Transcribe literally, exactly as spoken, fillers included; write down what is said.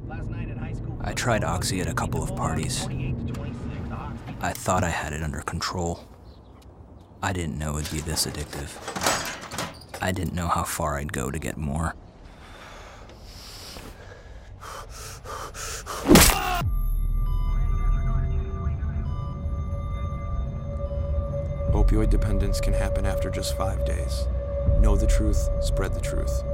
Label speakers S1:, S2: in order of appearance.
S1: I tried Oxy at a couple of parties. I thought I had it under control. I didn't know it'd be this addictive. I didn't know how far I'd go to get more.
S2: Opioid dependence can happen after just five days. Know the truth, spread the truth.